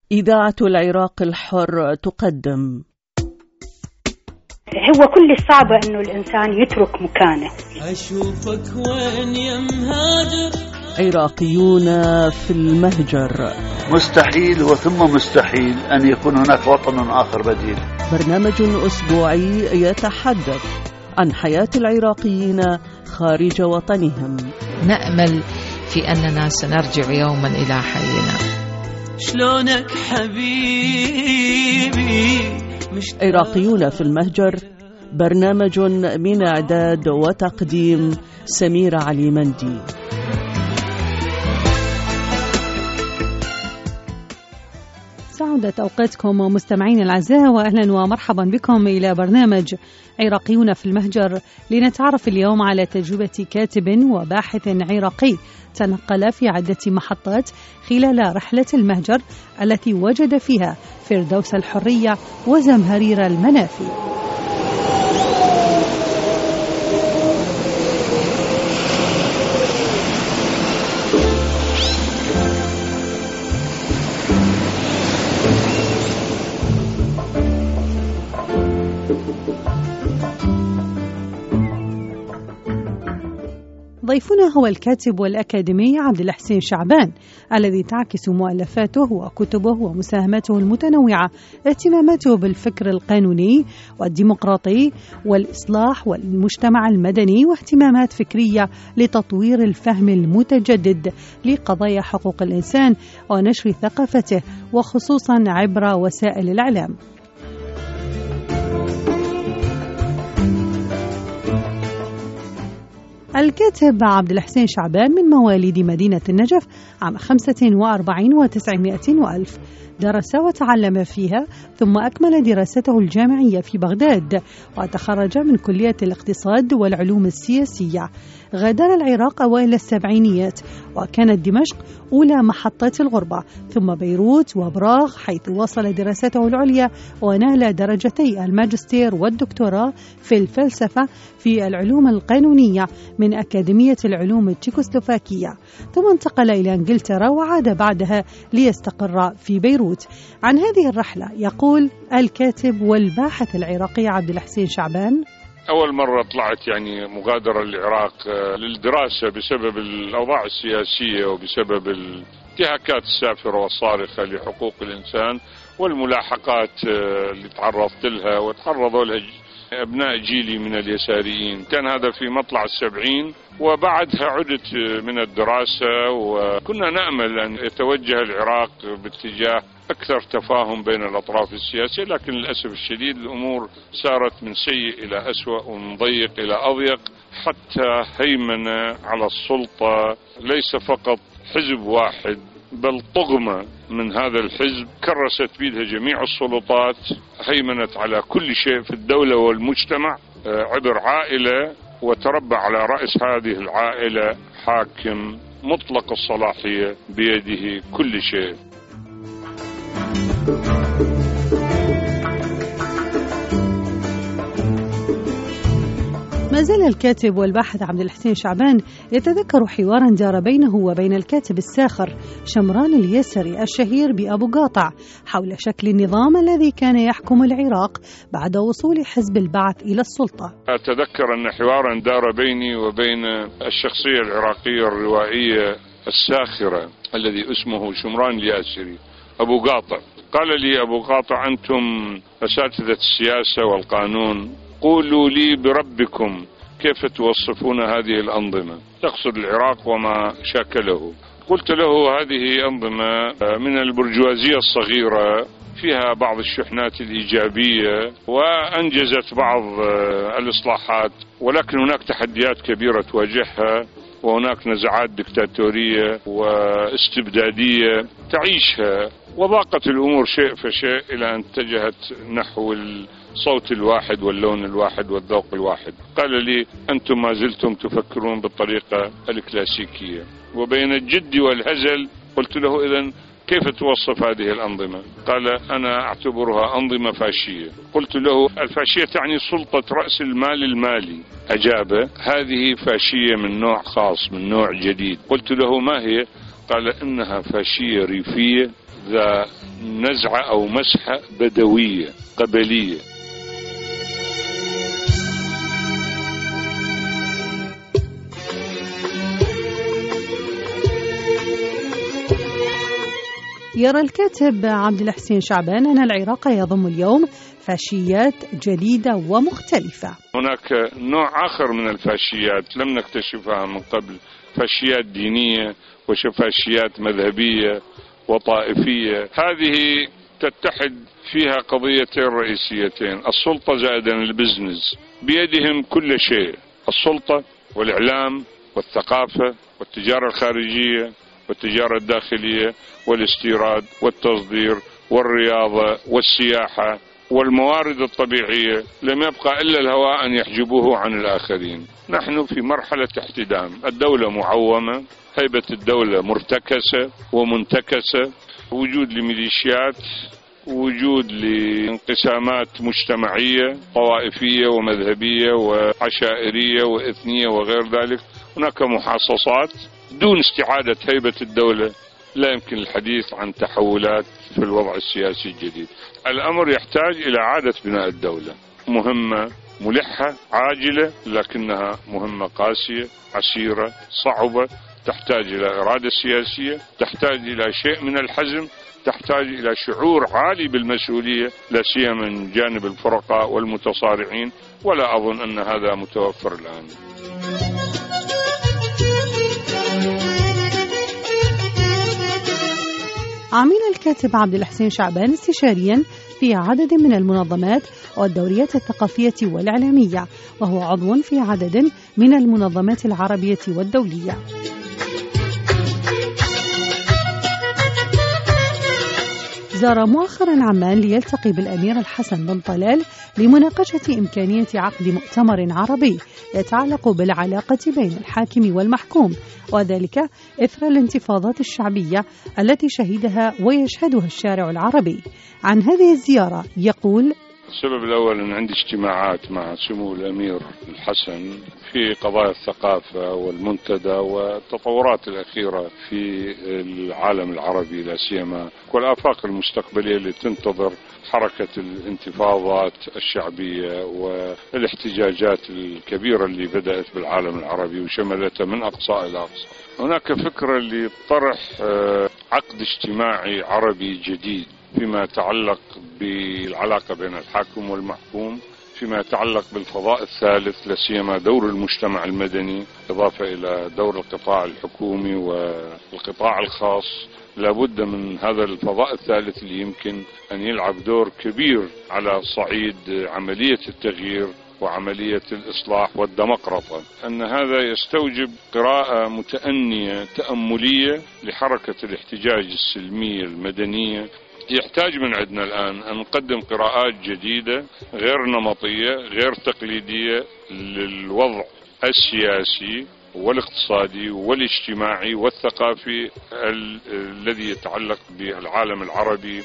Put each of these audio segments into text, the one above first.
إذاعة العراق الحر تقدم. هو كل الصعب إنه الإنسان يترك مكانه. أشوفك وين يا مهاجر. عراقيون في المهجر. مستحيل وثم مستحيل أن يكون هناك وطن آخر بديل. برنامج أسبوعي يتحدث عن حياة العراقيين خارج وطنهم. نأمل في أننا سنرجع يوما إلى حينا. شلونك حبيبي. عراقيون في المهجر، برنامج من إعداد وتقديم سميرة علي مندي. سعدت أوقاتكم مستمعين الأعزاء، وأهلا ومرحبا بكم إلى برنامج عراقيون في المهجر، لنتعرف اليوم على تجربة كاتب وباحث عراقي تنقل في عدة محطات خلال رحلة المهجر التي وجد فيها فردوس الحرية وزمهرير المنافي. ضيفنا هو الكاتب والأكاديمي عبد الحسين شعبان، الذي تعكس مؤلفاته وكتبه ومساهماته المتنوعة اهتماماته بالفكر القانوني والديمقراطي والإصلاح والمجتمع المدني، واهتمامات فكرية لتطوير الفهم المتجدد لقضايا حقوق الإنسان ونشر ثقافته، وخصوصا عبر وسائل الإعلام. الكاتب عبد الحسين شعبان من مواليد مدينة النجف عام 45 و900 وألف، درس وتعلم فيها ثم أكمل دراسته الجامعية في بغداد، وتخرج من كلية الاقتصاد والعلوم السياسية. غادر العراق أوائل السبعينيات، وكانت دمشق أولى محطات الغربة، ثم بيروت وبراغ، حيث وصل دراسته العليا ونال درجتي الماجستير والدكتوراه في الفلسفة في العلوم القانونية من أكاديمية العلوم التشيكوسلوفاكية، ثم انتقل إلى إنجلترا وعاد بعدها ليستقر في بيروت. عن هذه الرحلة يقول الكاتب والباحث العراقي عبد الحسين شعبان: أول مرة طلعت مغادرة للعراق للدراسة بسبب الأوضاع السياسية وبسبب الانتهاكات السافرة والصارخة لحقوق الإنسان والملاحقات اللي تعرضت لها وتعرضوا لها أبناء جيلي من اليساريين. كان هذا في مطلع 70، وبعدها عدت من الدراسة، وكنا نأمل أن يتوجه العراق باتجاه أكثر تفاهم بين الأطراف السياسية، لكن للأسف الشديد الأمور سارت من سيء إلى أسوأ ومن ضيق إلى أضيق، حتى هيمن على السلطة ليس فقط حزب واحد، بل طغمة من هذا الحزب كرست بيدها جميع السلطات، هيمنت على كل شيء في الدولة والمجتمع عبر عائلة، وتربى على رأس هذه العائلة حاكم مطلق الصلاحية بيده كل شيء. ما زال الكاتب والباحث عبد الحسين شعبان يتذكر حوارا جار بينه وبين الكاتب الساخر شمران اليسري الشهير بأبو قاطع حول شكل النظام الذي كان يحكم العراق بعد وصول حزب البعث إلى السلطة. أتذكر أن حوارا دار بيني وبين الشخصية العراقية الروائية الساخرة الذي اسمه شمران اليسري أبو قاطع. قال لي أبو قاطع: أنتم أساتذة السياسة والقانون، قولوا لي بربكم كيف توصفون هذه الأنظمة؟ يقصد العراق وما شاكله. قلت له: هذه أنظمة من البرجوازية الصغيرة، فيها بعض الشحنات الإيجابية وأنجزت بعض الإصلاحات، ولكن هناك تحديات كبيرة تواجهها، وهناك نزعات دكتاتورية واستبدادية تعيشها، وضاقت الأمور شيء فشيء إلى أن اتجهت نحو الصوت الواحد واللون الواحد والذوق الواحد. قال لي: أنتم ما زلتم تفكرون بالطريقة الكلاسيكية. وبين الجد والهزل قلت له: إذن كيف توصف هذه الأنظمة؟ قال: أنا أعتبرها أنظمة فاشية. قلت له: الفاشية تعني سلطة رأس المال المالي. أجاب: هذه فاشية من نوع خاص، من نوع جديد. قلت له: ما هي؟ قال: إنها فاشية ريفية ذا نزعة أو مسحة بدوية قبلية. يرى الكاتب عبد الحسين شعبان أن العراق يضم اليوم فاشيات جديدة ومختلفة. هناك نوع آخر من الفاشيات لم نكتشفها من قبل، فاشيات دينية وفاشيات مذهبية وطائفية. هذه تتحد فيها قضيتين رئيسيتين: السلطة زائدا البزنس، بيدهم كل شيء، السلطة والإعلام والثقافة والتجارة الخارجية والتجارة الداخلية والاستيراد والتصدير والرياضة والسياحة والموارد الطبيعية. لم يبقى إلا الهواء أن يحجبوه عن الآخرين. نحن في مرحلة احتدام، الدولة معومة، هيبة الدولة مرتكسة ومنتكسة، وجود لميليشيات، وجود لانقسامات مجتمعية طوائفية ومذهبية وعشائرية وإثنية وغير ذلك. هناك محاصصات دون استعادة هيبة الدولة. لا يمكن الحديث عن تحولات في الوضع السياسي الجديد. الأمر يحتاج إلى إعادة بناء الدولة، مهمة ملحة عاجلة، لكنها مهمة قاسية عسيرة صعبة، تحتاج إلى إرادة سياسية، تحتاج إلى شيء من الحزم، تحتاج إلى شعور عالي بالمسؤولية، لا سيما من جانب الفرقاء والمتصارعين، ولا أظن أن هذا متوفر الآن. عمل الكاتب عبد الحسين شعبان استشاريا في عدد من المنظمات والدوريات الثقافية والإعلامية، وهو عضو في عدد من المنظمات العربية والدولية. زار مؤخرا عمان ليلتقي بالأمير الحسن بن طلال لمناقشة إمكانية عقد مؤتمر عربي يتعلق بالعلاقة بين الحاكم والمحكوم، وذلك إثر الانتفاضات الشعبية التي شهدها ويشهدها الشارع العربي. عن هذه الزيارة يقول: السبب الأول أن عندي اجتماعات مع سمو الأمير الحسن في قضايا الثقافة والمنتدى والتطورات الأخيرة في العالم العربي، لا سيما والآفاق المستقبلية اللي تنتظر حركة الانتفاضات الشعبية والاحتجاجات الكبيرة اللي بدأت بالعالم العربي وشملتها من أقصى إلى أقصى. هناك فكرة لطرح عقد اجتماعي عربي جديد فيما يتعلق بالعلاقة بين الحاكم والمحكوم، فيما يتعلق بالفضاء الثالث، لا سيما دور المجتمع المدني، إضافة إلى دور القطاع الحكومي والقطاع الخاص. لابد من هذا الفضاء الثالث اللي يمكن أن يلعب دور كبير على صعيد عملية التغيير وعملية الإصلاح والديمقراطية. أن هذا يستوجب قراءة متأنية تأملية لحركة الاحتجاج السلمية المدنية. يحتاج من عندنا الآن أن نقدم قراءات جديدة غير نمطية غير تقليدية للوضع السياسي والاقتصادي والاجتماعي والثقافي الذي يتعلق بالعالم العربي.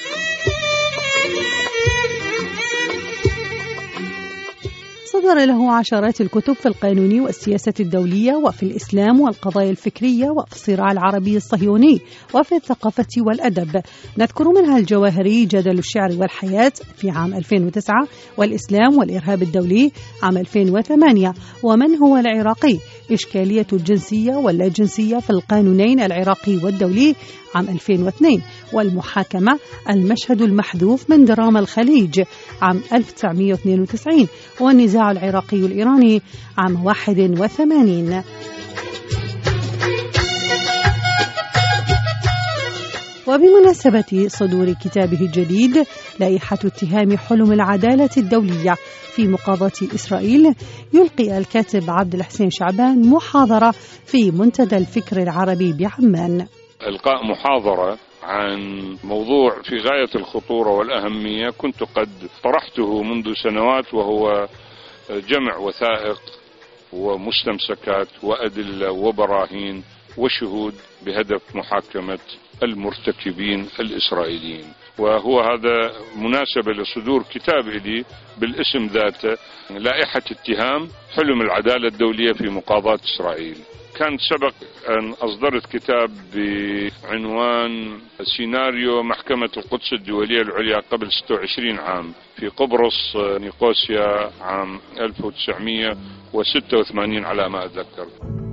صدر له عشرات الكتب في القانون والسياسة الدولية وفي الإسلام والقضايا الفكرية وفي الصراع العربي الصهيوني وفي الثقافة والأدب. نذكر منها الجواهري جدل الشعر والحياة في عام 2009، والإسلام والإرهاب الدولي عام 2008، ومن هو العراقي، إشكالية الجنسية واللاجنسية في القانونين العراقي والدولي عام 2002، والمحاكمة المشهد المحذوف من دراما الخليج عام 1992، والنزاع العراقي الإيراني عام 81. وبمناسبة صدور كتابه الجديد لائحة اتهام حلم العدالة الدولية في مقاضاة إسرائيل، يلقي الكاتب عبد الحسين شعبان محاضرة في منتدى الفكر العربي بعمان. إلقاء محاضرة عن موضوع في غاية الخطورة والأهمية كنت قد طرحته منذ سنوات، وهو جمع وثائق ومستمسكات وأدلة وبراهين وشهود بهدف محاكمة المرتكبين الإسرائيليين. وهو هذا مناسبة لصدور كتاب إلي بالاسم ذاته، لائحة اتهام حلم العدالة الدولية في مقاضاة إسرائيل. كان سبق أن أصدرت كتاب بعنوان سيناريو محكمة القدس الدولية العليا قبل 26 عام في قبرص نيقوسيا عام 1986 على ما أتذكر.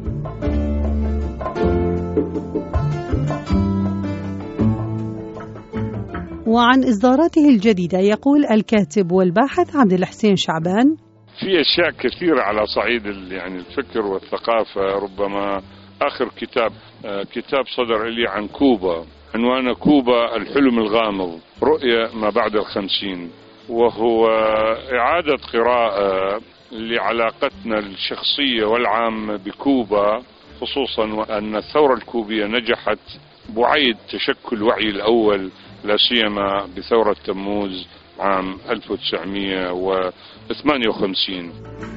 وعن إصداراته الجديدة يقول الكاتب والباحث عبد الحسين شعبان: في أشياء كثيرة على صعيد الفكر والثقافة. ربما آخر كتاب صدر لي عن كوبا، عنوانه كوبا الحلم الغامض، رؤية ما بعد 50، وهو إعادة قراءة لعلاقتنا الشخصية والعامة بكوبا، خصوصا وأن الثورة الكوبية نجحت بعيد تشكل وعي الأول، لا سيما بثورة تموز عام 1958.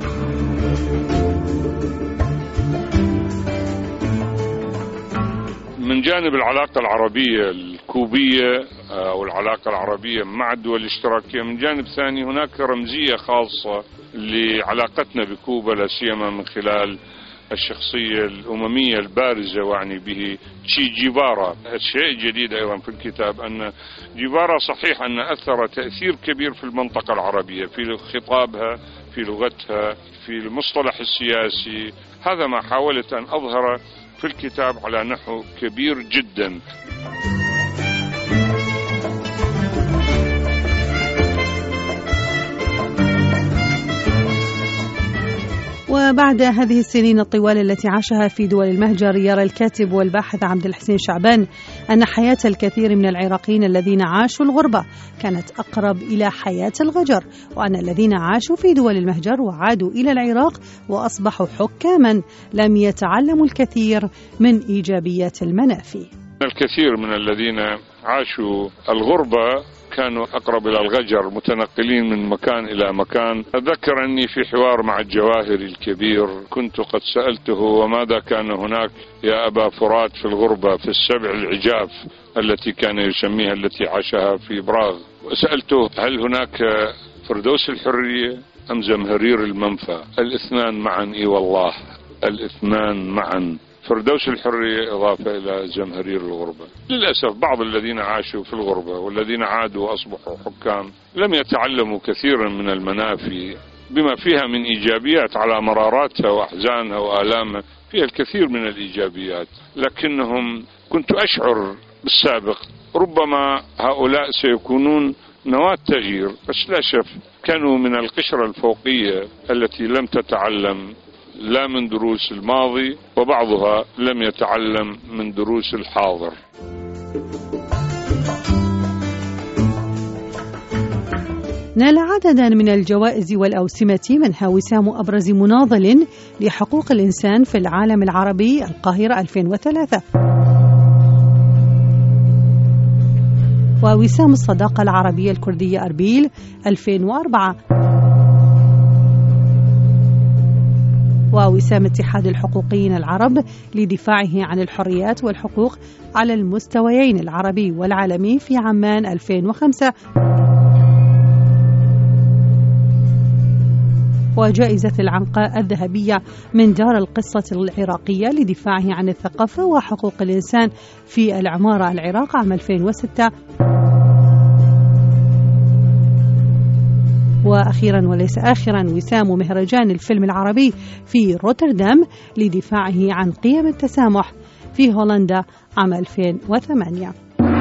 من جانب العلاقة العربية الكوبية أو العلاقة العربية مع الدول الاشتراكية، من جانب ثاني هناك رمزية خاصة لعلاقتنا بكوبا، لا سيما من خلال الشخصية الأممية البارزة وعني به تشي جيفارا. الشيء الجديد أيضا في الكتاب أن جيفارا صحيح أن أثر تأثير كبير في المنطقة العربية، في خطابها، في لغتها، في المصطلح السياسي. هذا ما حاولت أن أظهر في الكتاب على نحو كبير جدا. وبعد هذه السنين الطوال التي عاشها في دول المهجر، يرى الكاتب والباحث عبد الحسين شعبان أن حياة الكثير من العراقيين الذين عاشوا الغربة كانت أقرب إلى حياة الغجر، وأن الذين عاشوا في دول المهجر وعادوا إلى العراق وأصبحوا حكاما لم يتعلموا الكثير من إيجابيات المنافي. الكثير من الذين عاشوا الغربة كانوا أقرب إلى الغجر، متنقلين من مكان إلى مكان. أذكر أني في حوار مع الجواهري الكبير كنت قد سألته: وماذا كان هناك يا أبا فرات في الغربة في السبع العجاف التي كان يسميها، التي عاشها في براغ؟ وسألته: هل هناك فردوس الحرية أم زمهرير المنفى؟ الاثنان معا. إي والله الاثنان معا، فردوس الحرية إضافة إلى زمهرير الغربة. للأسف بعض الذين عاشوا في الغربة والذين عادوا وأصبحوا حكام لم يتعلموا كثيرا من المنافي بما فيها من إيجابيات، على مراراتها وأحزانها وآلامها فيها الكثير من الإيجابيات، لكنهم كنت أشعر بالسابق ربما هؤلاء سيكونون نواة تغيير، بس للأسف كانوا من القشرة الفوقية التي لم تتعلم لا من دروس الماضي، وبعضها لم يتعلم من دروس الحاضر. نال عددا من الجوائز والأوسمة، منها وسام أبرز مناضل لحقوق الإنسان في العالم العربي القاهرة 2003، ووسام الصداقة العربية الكردية أربيل 2004، ووسام اتحاد الحقوقيين العرب لدفاعه عن الحريات والحقوق على المستويين العربي والعالمي في عمان 2005، وجائزة العنقاء الذهبية من دار القصة العراقية لدفاعه عن الثقافة وحقوق الإنسان في العمارة العراق عام 2006، وأخيرا وليس آخرا وسام مهرجان الفيلم العربي في روتردام لدفاعه عن قيم التسامح في هولندا عام 2008.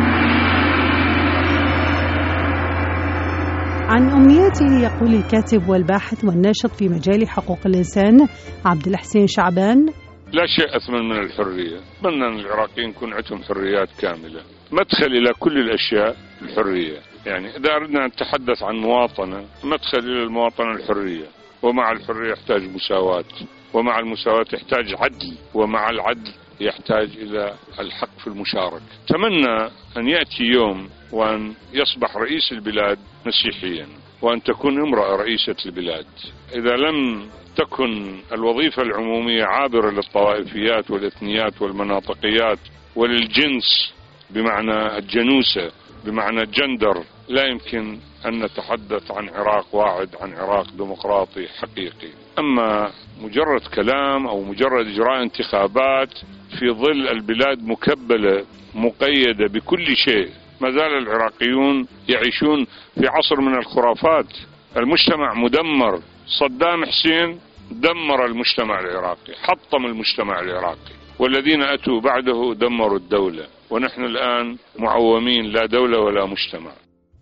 عن أمنياته يقول الكاتب والباحث والناشط في مجال حقوق الإنسان عبد الحسين شعبان: لا شيء أثمن من الحرية. أتمنى أن العراقيين يكون عندهم حريات كاملة، مدخل إلى كل الأشياء الحرية. يعني إذا أردنا أن نتحدث عن مواطنة، مدخل إلى المواطنة الحرية، ومع الحرية يحتاج مساواة، ومع المساواة يحتاج عدل، ومع العدل يحتاج إلى الحق في المشاركة. أتمنى أن يأتي يوم وأن يصبح رئيس البلاد مسيحيا، وأن تكون امرأة رئيسة البلاد. إذا لم تكن الوظيفة العمومية عابرة للطوائفيات والإثنيات والمناطقيات وللجنس بمعنى الجنوسة بمعنى الجندر، لا يمكن أن نتحدث عن عراق واعد، عن عراق ديمقراطي حقيقي. أما مجرد كلام أو مجرد إجراء انتخابات في ظل البلاد مكبلة مقيدة بكل شيء، ما زال العراقيون يعيشون في عصر من الخرافات. المجتمع مدمر. صدام حسين دمر المجتمع العراقي، حطم المجتمع العراقي، والذين أتوا بعده دمروا الدولة، ونحن الآن معومين، لا دولة ولا مجتمع.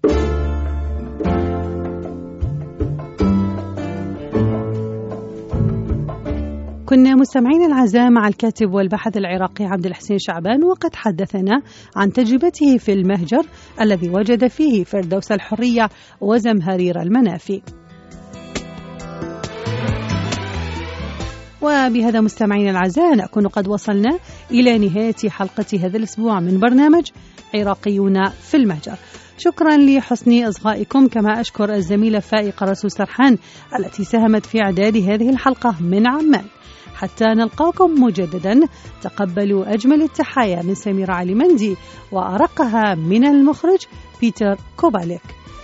كنا مستمعين الأعزاء مع الكاتب والباحث العراقي عبد الحسين شعبان، وقد حدثنا عن تجربته في المهجر الذي وجد فيه فردوس الحرية وزمهرير المنافي. وبهذا مستمعين الأعزاء نكون قد وصلنا إلى نهاية حلقة هذا الأسبوع من برنامج عراقيون في المهجر. شكرا لحسن إصغائكم، كما أشكر الزميلة فائقة رسول سرحان التي ساهمت في إعداد هذه الحلقة من عمان. حتى نلقاكم مجددا، تقبلوا أجمل التحايا من سميرة عليمندي وأرقها من المخرج بيتر كوباليك.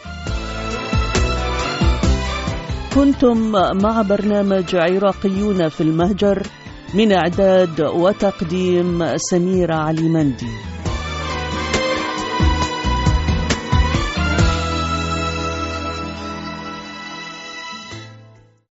كنتم مع برنامج عراقيون في المهجر، من إعداد وتقديم سميرة عليمندي.